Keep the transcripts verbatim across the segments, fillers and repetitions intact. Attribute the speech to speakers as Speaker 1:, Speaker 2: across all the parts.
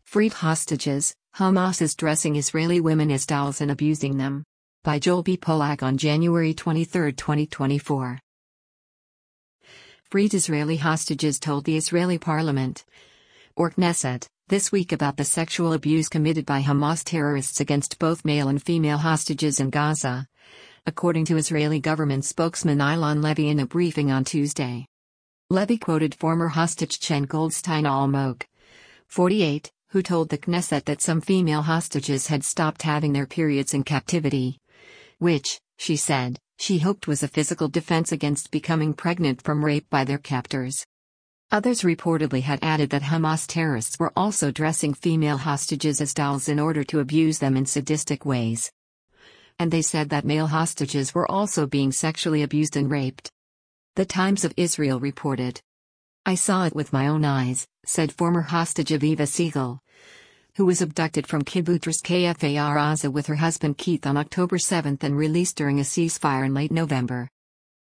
Speaker 1: Freed hostages, Hamas is dressing Israeli women as dolls and abusing them. By Joel B. Polak on January twenty-third, twenty twenty-four. Freed Israeli hostages told the Israeli parliament, or Knesset, this week about the sexual abuse committed by Hamas terrorists against both male and female hostages in Gaza, according to Israeli government spokesman Ilan Levy in a briefing on Tuesday. Levy quoted former hostage Chen Goldstein Almog, forty-eight, who told the Knesset that some female hostages had stopped having their periods in captivity, which, she said, she hoped was a physical defense against becoming pregnant from rape by their captors. Others reportedly had added that Hamas terrorists were also dressing female hostages as dolls in order to abuse them in sadistic ways. And they said that male hostages were also being sexually abused and raped. The Times of Israel reported. I saw it with my own eyes, said former hostage Aviva Siegel, who was abducted from Kibbutz Kfar Aza with her husband Keith on October seventh and released during a ceasefire in late November.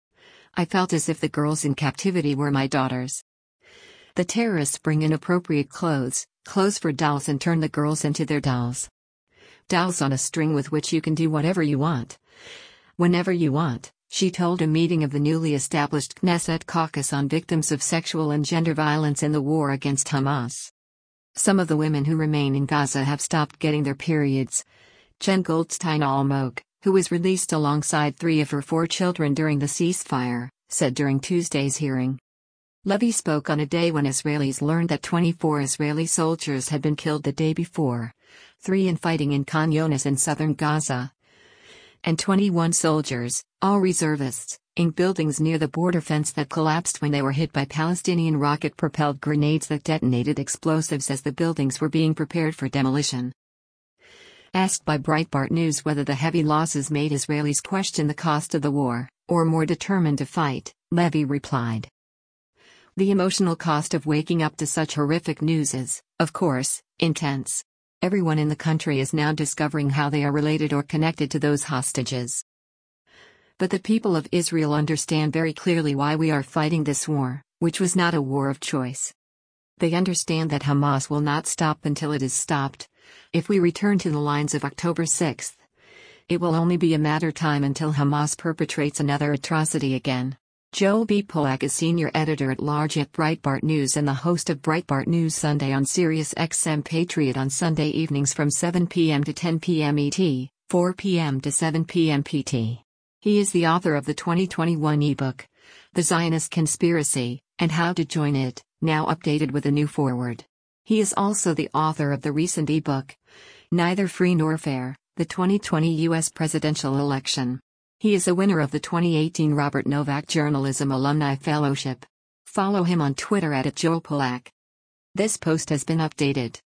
Speaker 1: I felt as if the girls in captivity were my daughters. The terrorists bring inappropriate clothes, clothes for dolls, and turn the girls into their dolls. Dolls on a string with which you can do whatever you want, whenever you want, she told a meeting of the newly established Knesset Caucus on Victims of Sexual and Gender Violence in the War Against Hamas. Some of the women who remain in Gaza have stopped getting their periods. Chen Goldstein Almog, who was released alongside three of her four children during the ceasefire, said during Tuesday's hearing. Levy spoke on a day when Israelis learned that twenty-four Israeli soldiers had been killed the day before, three in fighting in Khan Younis in southern Gaza, and twenty-one soldiers, all reservists, in buildings near the border fence that collapsed when they were hit by Palestinian rocket-propelled grenades that detonated explosives as the buildings were being prepared for demolition. Asked by Breitbart News whether the heavy losses made Israelis question the cost of the war, or more determined to fight, Levy replied, "The emotional cost of waking up to such horrific news is, of course, intense. Everyone in the country is now discovering how they are related or connected to those hostages. But the people of Israel understand very clearly why we are fighting this war, which was not a war of choice. They understand that Hamas will not stop until it is stopped. If we return to the lines of October sixth, it will only be a matter of time until Hamas perpetrates another atrocity again." Joel B. Polak is senior editor-at-large at Breitbart News and the host of Breitbart News Sunday on Sirius X M Patriot on Sunday evenings from seven p m to ten p m E T, four p m to seven p m P T. He is the author of the twenty twenty-one ebook, The Zionist Conspiracy, and How to Join It, now updated with a new foreword. He is also the author of the recent ebook, Neither Free Nor Fair, the twenty twenty U S Presidential Election. He is a winner of the twenty eighteen Robert Novak Journalism Alumni Fellowship. Follow him on Twitter at Joel Polak. This post has been updated.